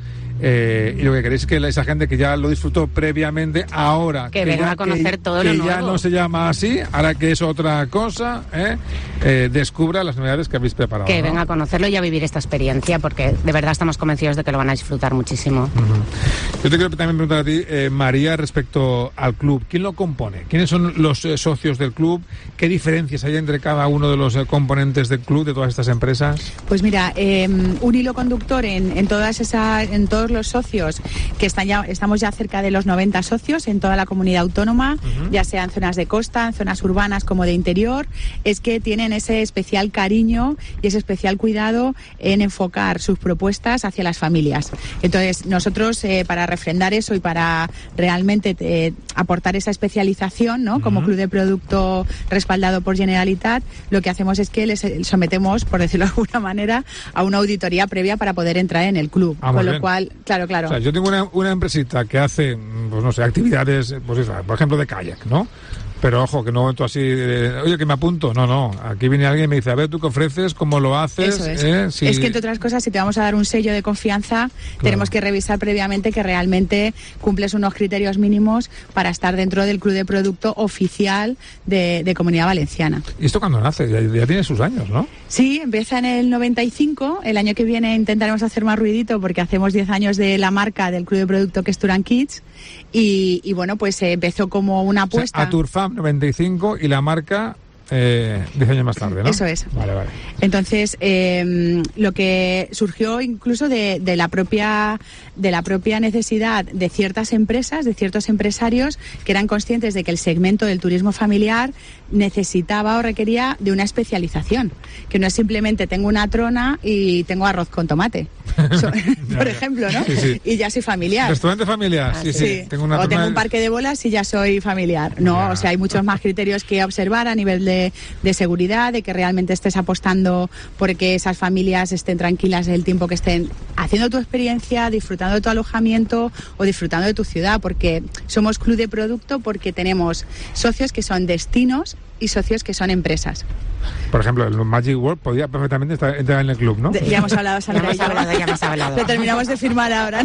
Y lo que queréis es que esa gente que ya lo disfrutó previamente, ahora que venga a conocer todo lo nuevo, que ya no se llama así, ahora que es otra cosa, descubra las novedades que habéis preparado. Que venga a conocerlo y a vivir esta experiencia, porque de verdad estamos convencidos de que lo van a disfrutar muchísimo. Yo te quiero también preguntar a ti, María, respecto al club. ¿Quién lo compone? ¿Quiénes son los socios del club? ¿Qué diferencias hay entre cada uno de los componentes del club, de todas estas empresas? Pues mira, un hilo conductor en todos los socios, que estamos ya cerca de los 90 socios en toda la comunidad autónoma, ya sea en zonas de costa, en zonas urbanas como de interior, es que tienen ese especial cariño y ese especial cuidado en enfocar sus propuestas hacia las familias. Entonces, nosotros, para refrendar eso y para realmente aportar esa especialización, ¿no? Como club de producto respaldado por Generalitat, lo que hacemos es que les sometemos, por decirlo de alguna manera, a una auditoría previa para poder entrar en el club. Con lo cual, claro. O sea, yo tengo una empresita que hace, pues no sé, actividades, pues eso, por ejemplo, de kayak, ¿no? Pero ojo, que no entro así, oye, que me apunto. No. Aquí viene alguien y me dice, a ver, ¿tú qué ofreces? ¿Cómo lo haces? Eso es. Es que, entre otras cosas, si te vamos a dar un sello de confianza, tenemos que revisar previamente que realmente cumples unos criterios mínimos para estar dentro del club de producto oficial de Comunidad Valenciana. ¿Y esto cuándo nace? Ya tiene sus años, ¿no? Sí, empieza en el 95. El año que viene intentaremos hacer más ruidito porque hacemos 10 años de la marca del club de producto que es Tour & Kids. Y bueno, pues empezó como una apuesta. O sea, a Turfam 95 y la marca 10 años más tarde, ¿no? Eso es. Vale. Entonces, lo que surgió incluso de la propia necesidad de ciertas empresas, de ciertos empresarios que eran conscientes de que el segmento del turismo familiar necesitaba o requería de una especialización, que no es simplemente tengo una trona y tengo arroz con tomate, por ejemplo, ¿no? Sí. Y ya soy familiar. Restaurante familiar, sí. Tengo un parque de bolas y ya soy familiar. No, o sea, hay muchos más criterios que observar a nivel de seguridad, de que realmente estés apostando porque esas familias estén tranquilas el tiempo que estén haciendo tu experiencia, disfrutando de tu alojamiento o disfrutando de tu ciudad, porque somos club de producto, porque tenemos socios que son destinos y socios que son empresas. Por ejemplo, el Magic World podía perfectamente entrar en el club, ¿no? Ya hemos hablado, Sandra. Ya hemos hablado. Lo terminamos de firmar ahora.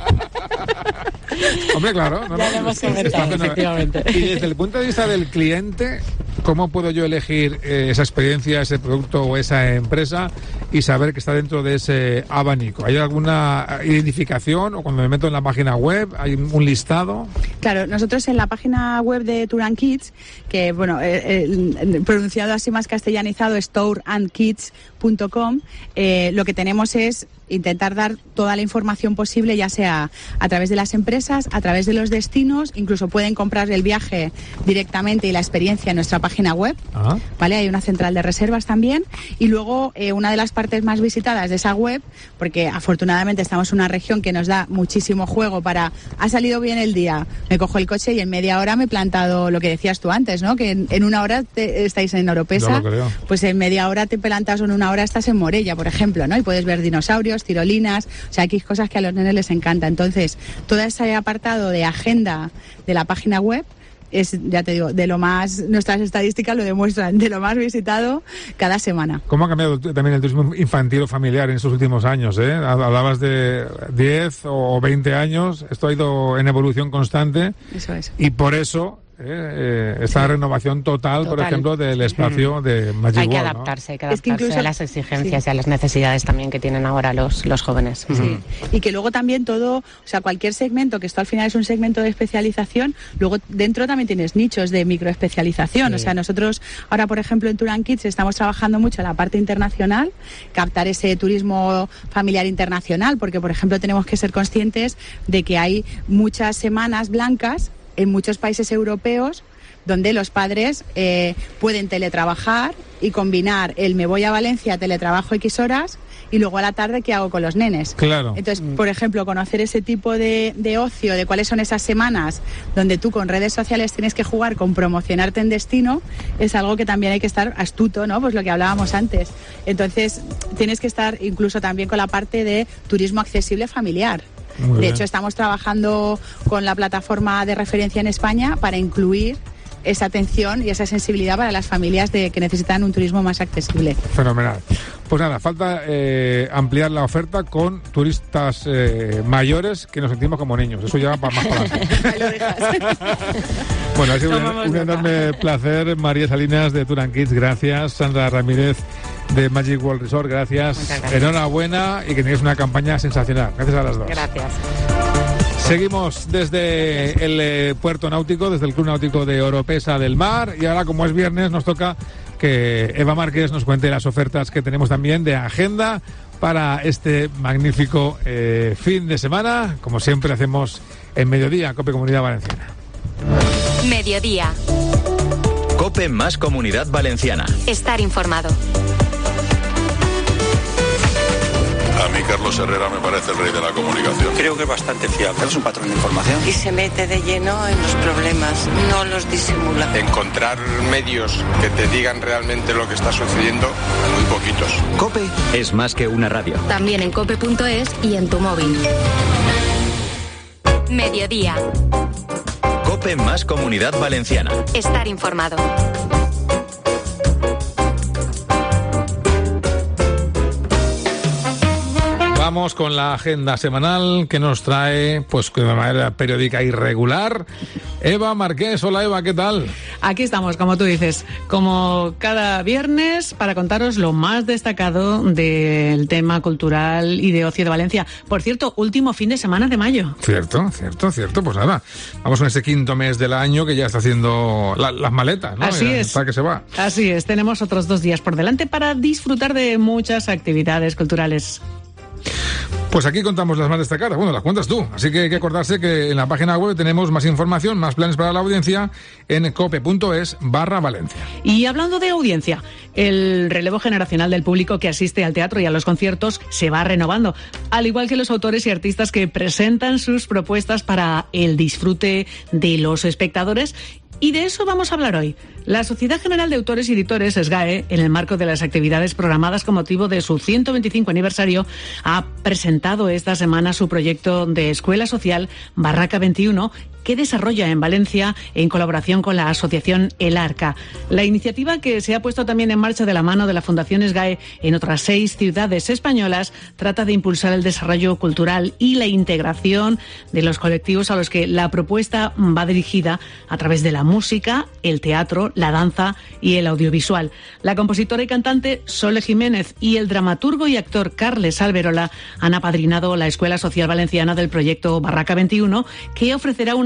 Hombre, claro. Ya lo hemos comentado, efectivamente. Y desde el punto de vista del cliente, ¿cómo puedo yo elegir esa experiencia, ese producto o esa empresa y saber que está dentro de ese abanico? ¿Hay alguna identificación o cuando me meto en la página web hay un listado? Claro, nosotros en la página web de Tour & Kids, que bueno, pronunciado así más castellanizado es tourandkids.com, lo que tenemos es intentar dar toda la información posible, ya sea a través de las empresas empresas a través de los destinos, incluso pueden comprar el viaje directamente y la experiencia en nuestra página web, ¿vale? Hay una central de reservas también, y luego una de las partes más visitadas de esa web, porque afortunadamente estamos en una región que nos da muchísimo juego para, ha salido bien el día, me cojo el coche y en media hora me he plantado, lo que decías tú antes, ¿no? Que en una hora estáis en Oropesa, pues en media hora te plantas o en una hora estás en Morella, por ejemplo, ¿no? Y puedes ver dinosaurios, tirolinas, o sea, aquí hay cosas que a los nenes les encanta. Entonces, todo ese apartado de agenda de la página web es, ya te digo, de lo más, nuestras estadísticas lo demuestran, de lo más visitado cada semana. ¿Cómo ha cambiado también el turismo infantil o familiar en estos últimos años? Hablabas de 10 o 20 años, esto ha ido en evolución constante. Eso es. Y por eso esta renovación total, por ejemplo, del espacio de Magic World. Hay que adaptarse a las exigencias y a las necesidades también que tienen ahora los jóvenes. Sí. Y que luego también todo, o sea, cualquier segmento, que esto al final es un segmento de especialización, luego dentro también tienes nichos de microespecialización. Sí. O sea, nosotros ahora, por ejemplo, en Tour & Kids estamos trabajando mucho en la parte internacional, captar ese turismo familiar internacional, porque, por ejemplo, tenemos que ser conscientes de que hay muchas semanas blancas en muchos países europeos donde los padres pueden teletrabajar y combinar el me voy a Valencia, teletrabajo X horas y luego a la tarde ¿qué hago con los nenes? Claro. Entonces, por ejemplo, conocer ese tipo de ocio, de cuáles son esas semanas donde tú con redes sociales tienes que jugar con promocionarte en destino, es algo que también hay que estar astuto, ¿no? Pues lo que hablábamos antes. Entonces, tienes que estar incluso también con la parte de turismo accesible familiar. De hecho, estamos trabajando con la plataforma de referencia en España para incluir esa atención y esa sensibilidad para las familias que necesitan un turismo más accesible. Fenomenal. Pues nada, falta ampliar la oferta con turistas mayores que nos sentimos como niños. Eso ya va más para adelante. Bueno, ha sido un enorme placer. María Salinas de Tour & Kids, gracias. Sandra Ramírez de Magic World Resort, gracias. Enhorabuena y que tengáis una campaña sensacional. Gracias a las dos. Gracias. Seguimos desde el puerto náutico, desde el Club Náutico de Oropesa del Mar, y ahora, como es viernes, nos toca que Eva Márquez nos cuente las ofertas que tenemos también de agenda para este magnífico fin de semana, como siempre hacemos en Mediodía, COPE Comunidad Valenciana. Mediodía. COPE más Comunidad Valenciana. Estar informado. A mí Carlos Herrera me parece el rey de la comunicación. Creo que es bastante fiable. Es un patrón de información. Y se mete de lleno en los problemas, no los disimula. Encontrar medios que te digan realmente lo que está sucediendo, muy poquitos. COPE es más que una radio. También en cope.es y en tu móvil. Mediodía. COPE más Comunidad Valenciana. Estar informado. Vamos con la agenda semanal que nos trae, pues de manera periódica y regular, Eva Márquez. Hola Eva, ¿qué tal? Aquí estamos, como tú dices, como cada viernes, para contaros lo más destacado del tema cultural y de ocio de Valencia. Por cierto, último fin de semana de mayo. Cierto. Pues nada, vamos con ese quinto mes del año que ya está haciendo las maletas, ¿no? Así es. Para que se va. Así es, tenemos otros 2 días por delante para disfrutar de muchas actividades culturales. Pues aquí contamos las más destacadas. Bueno, las cuentas tú. Así que hay que acordarse que en la página web tenemos más información, más planes para la audiencia en cope.es/Valencia. Y hablando de audiencia, el relevo generacional del público que asiste al teatro y a los conciertos se va renovando, al igual que los autores y artistas que presentan sus propuestas para el disfrute de los espectadores. Y de eso vamos a hablar hoy. La Sociedad General de Autores y Editores, SGAE, en el marco de las actividades programadas con motivo de su 125 aniversario, ha presentado esta semana su proyecto de Escuela Social Barraca 21, que desarrolla en Valencia en colaboración con la asociación El Arca. La iniciativa, que se ha puesto también en marcha de la mano de la Fundación SGAE en otras 6 ciudades españolas, trata de impulsar el desarrollo cultural y la integración de los colectivos a los que la propuesta va dirigida a través de la música, el teatro, la danza y el audiovisual. La compositora y cantante Sole Jiménez y el dramaturgo y actor Carles Alberola han apadrinado la Escuela Social Valenciana del proyecto Barraca 21, que ofrecerá una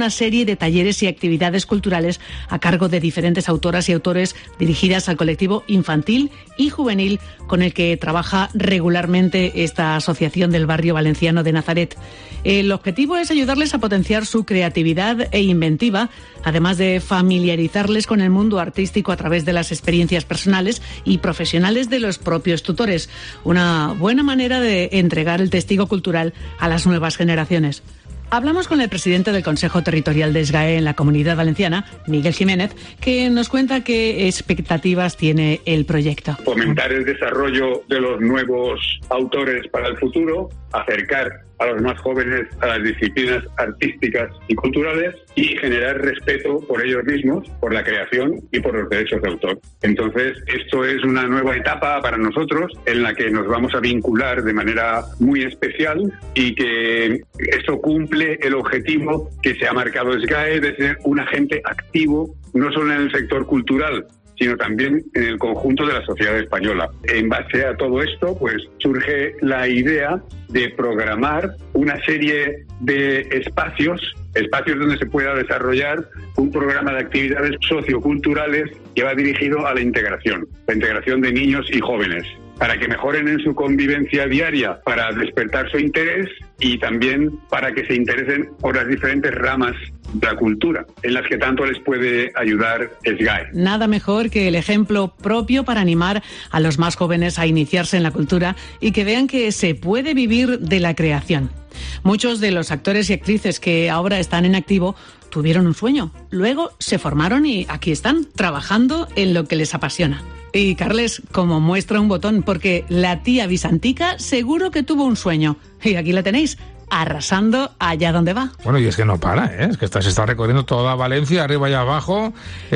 una serie de talleres y actividades culturales a cargo de diferentes autoras y autores dirigidas al colectivo infantil y juvenil con el que trabaja regularmente esta asociación del barrio valenciano de Nazaret. El objetivo es ayudarles a potenciar su creatividad e inventiva, además de familiarizarles con el mundo artístico a través de las experiencias personales y profesionales de los propios tutores. Una buena manera de entregar el testigo cultural a las nuevas generaciones. Hablamos con el presidente del Consejo Territorial de SGAE en la Comunidad Valenciana, Miguel Jiménez, que nos cuenta qué expectativas tiene el proyecto. Fomentar el desarrollo de los nuevos autores para el futuro, acercar a los más jóvenes a las disciplinas artísticas y culturales y generar respeto por ellos mismos, por la creación y por los derechos de autor. Entonces, esto es una nueva etapa para nosotros en la que nos vamos a vincular de manera muy especial y que esto cumple el objetivo que se ha marcado SGAE de ser un agente activo, no solo en el sector cultural, sino también en el conjunto de la sociedad española. En base a todo esto, pues surge la idea de programar una serie de espacios donde se pueda desarrollar un programa de actividades socioculturales que va dirigido a la integración de niños y jóvenes, para que mejoren en su convivencia diaria, para despertar su interés y también para que se interesen por las diferentes ramas de la cultura, en las que tanto les puede ayudar SGAE. Nada mejor que el ejemplo propio para animar a los más jóvenes a iniciarse en la cultura y que vean que se puede vivir de la creación. Muchos de los actores y actrices que ahora están en activo tuvieron un sueño, luego se formaron y aquí están, trabajando en lo que les apasiona. Y Carles, como muestra un botón, porque la tía Visantica seguro que tuvo un sueño. Y aquí la tenéis, arrasando allá donde va. Bueno, y es que no para, es que se está recorriendo toda Valencia, arriba y abajo,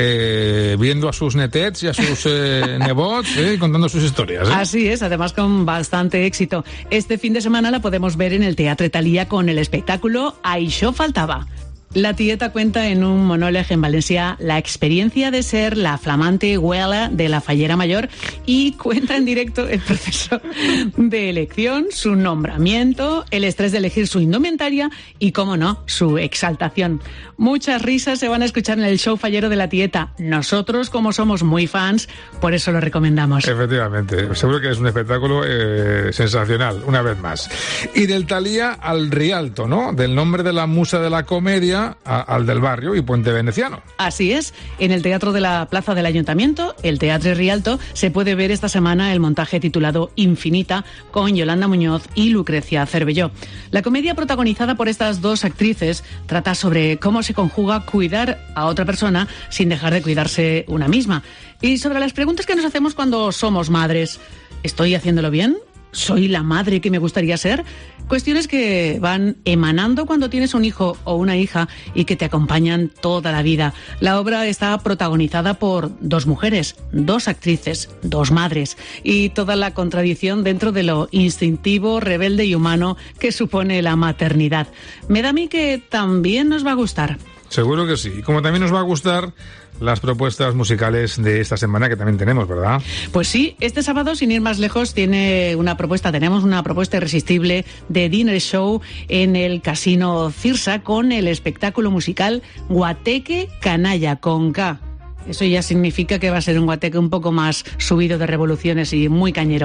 viendo a sus netets y a sus nebots, y contando sus historias. Así es, además con bastante éxito. Este fin de semana la podemos ver en el Teatre Thalía con el espectáculo Això faltava. La tieta cuenta en un monólogo en Valencia la experiencia de ser la flamante abuela de la fallera mayor y cuenta en directo el proceso de elección, su nombramiento, el estrés de elegir su indumentaria y, cómo no, su exaltación. Muchas risas se van a escuchar en el show fallero de la tieta. Nosotros, como somos muy fans, por eso lo recomendamos. Efectivamente, seguro que es un espectáculo sensacional, una vez más. Y del Thalía al Rialto, ¿no? Del nombre de la musa de la comedia al del barrio y puente veneciano. Así es, en el Teatro de la Plaza del Ayuntamiento, el Teatre Rialto, se puede ver esta semana el montaje titulado Infinita con Yolanda Muñoz y Lucrecia Cervelló. La comedia protagonizada por estas dos actrices trata sobre cómo se conjuga cuidar a otra persona sin dejar de cuidarse una misma. Y sobre las preguntas que nos hacemos cuando somos madres. ¿Estoy haciéndolo bien? ¿Soy la madre que me gustaría ser? Cuestiones que van emanando cuando tienes un hijo o una hija y que te acompañan toda la vida. La obra está protagonizada por dos mujeres, dos actrices, dos madres y toda la contradicción dentro de lo instintivo, rebelde y humano que supone la maternidad. Me da a mí que también nos va a gustar. Seguro que sí. Como también nos va a gustar las propuestas musicales de esta semana que también tenemos, ¿verdad? Pues sí, este sábado, sin ir más lejos, tenemos una propuesta irresistible de Dinner Show en el Casino Cirsa con el espectáculo musical Guateque Canalla, con K. Eso ya significa que va a ser un guateque un poco más subido de revoluciones y muy cañero.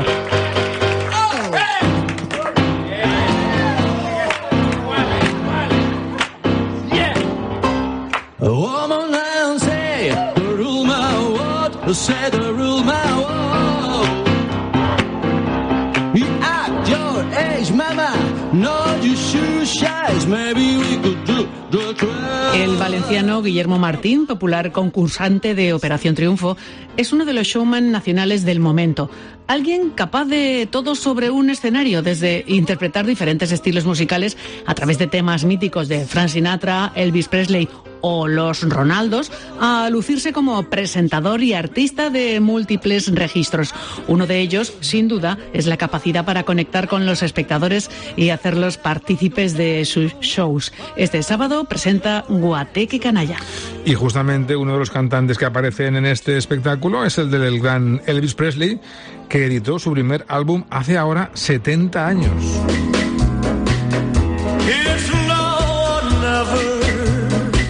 Say the rule my world. You act your age, mama. No, you should shine. Maybe we could do the crowd. El valenciano Guillermo Martín, popular concursante de Operación Triunfo, es uno de los showman nacionales del momento. Alguien capaz de todo sobre un escenario, desde interpretar diferentes estilos musicales a través de temas míticos de Frank Sinatra, Elvis Presley o los Ronaldos, a lucirse como presentador y artista de múltiples registros. Uno de ellos, sin duda, es la capacidad para conectar con los espectadores y hacerlos partícipes de sus shows. Este sábado presenta Guateque Canalla. Y justamente uno de los cantantes que aparecen en este espectáculo es el del gran Elvis Presley, que editó su primer álbum hace ahora 70 años. It's love or never.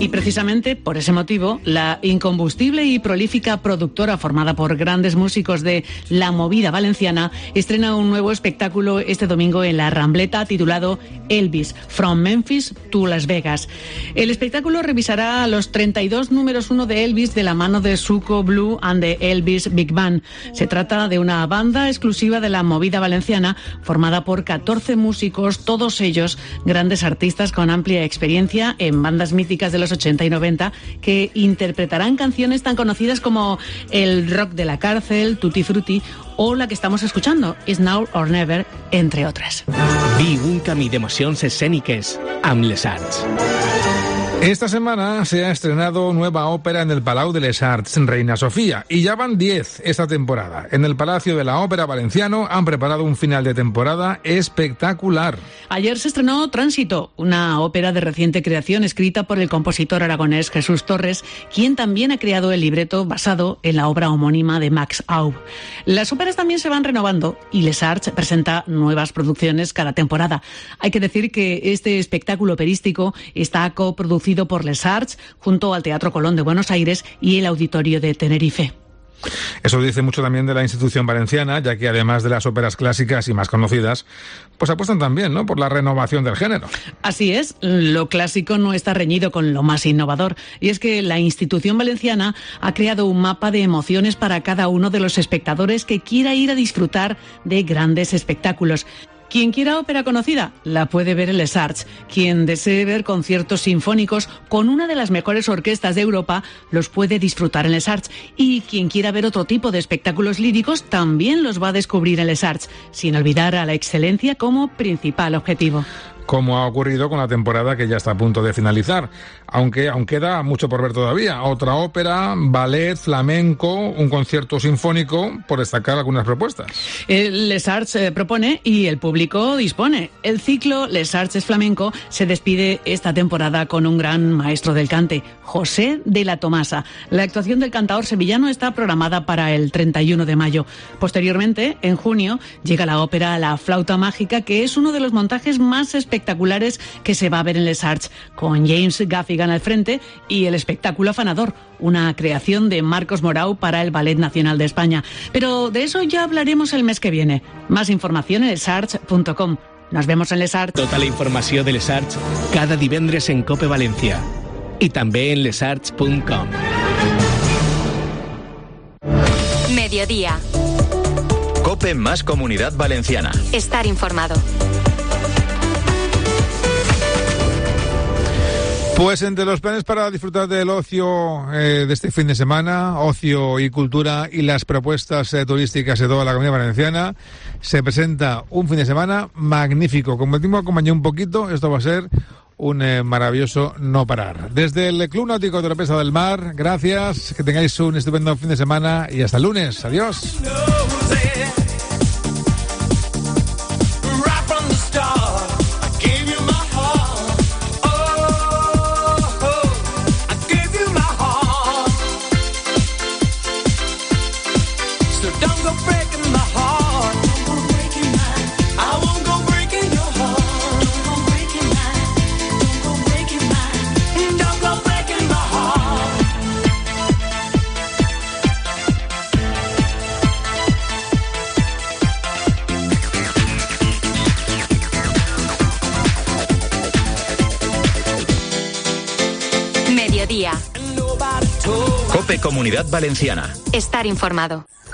Y precisamente por ese motivo, la incombustible y prolífica productora formada por grandes músicos de la movida valenciana estrena un nuevo espectáculo este domingo en la Rambleta titulado Elvis, From Memphis to Las Vegas. El espectáculo revisará los 32 números 1 de Elvis de la mano de Suco Blue and the Elvis Big Band. Se trata de una banda exclusiva de la movida valenciana formada por 14 músicos, todos ellos grandes artistas con amplia experiencia en bandas míticas de los 80 y 90 que interpretarán canciones tan conocidas como El Rock de la Cárcel, Tutti Frutti o la que estamos escuchando, It's Now or Never, entre otras. Vi un camí d'emocions escèniques amb les arts. Esta semana se ha estrenado nueva ópera en el Palau de les Arts, Reina Sofía, y ya van 10 esta temporada. En el Palacio de la Ópera Valenciano han preparado un final de temporada espectacular. Ayer se estrenó Tránsito, una ópera de reciente creación escrita por el compositor aragonés Jesús Torres, quien también ha creado el libreto basado en la obra homónima de Max Aub. Las óperas también se van renovando y Les Arts presenta nuevas producciones cada temporada. Hay que decir que este espectáculo operístico está coproducido por Les Arts junto al Teatro Colón de Buenos Aires y el Auditorio de Tenerife. Eso dice mucho también de la institución valenciana, ya que además de las óperas clásicas y más conocidas, pues apuestan también, ¿no?, por la renovación del género. Así es, lo clásico no está reñido con lo más innovador, y es que la institución valenciana ha creado un mapa de emociones para cada uno de los espectadores que quiera ir a disfrutar de grandes espectáculos. Quien quiera ópera conocida la puede ver en Les Arts. Quien desee ver conciertos sinfónicos con una de las mejores orquestas de Europa los puede disfrutar en Les Arts. Y quien quiera ver otro tipo de espectáculos líricos también los va a descubrir en Les Arts, sin olvidar a la excelencia como principal objetivo. Como ha ocurrido con la temporada que ya está a punto de finalizar, aunque aún queda mucho por ver todavía. Otra ópera, ballet, flamenco, un concierto sinfónico, por destacar algunas propuestas. Les Arts propone y el público dispone. El ciclo Les Arts es Flamenco se despide esta temporada con un gran maestro del cante, José de la Tomasa. La actuación del cantaor sevillano está programada para el 31 de mayo. Posteriormente, en junio, llega la ópera La Flauta Mágica, que es uno de los montajes más espectaculares que se va a ver en Les Arts, con James Gaffigan al frente y el espectáculo Afanador, una creación de Marcos Morau para el Ballet Nacional de España. Pero de eso ya hablaremos el mes que viene. Más información en lesarts.com. Nos vemos en Les Arts. Tota la informació de Les Arts cada divendres en COPE València i també en lesarts.com. Mediodía. COPE más Comunidad Valenciana. Estar informado. Pues entre los planes para disfrutar del ocio de este fin de semana, ocio y cultura y las propuestas turísticas de toda la Comunidad Valenciana, se presenta un fin de semana magnífico. Como el tiempo acompañó un poquito, esto va a ser un maravilloso no parar. Desde el Club Náutico de Oropesa del Mar, gracias, que tengáis un estupendo fin de semana y hasta el lunes. Adiós. Mediodía. COPE Comunidad Valenciana. Estar informado.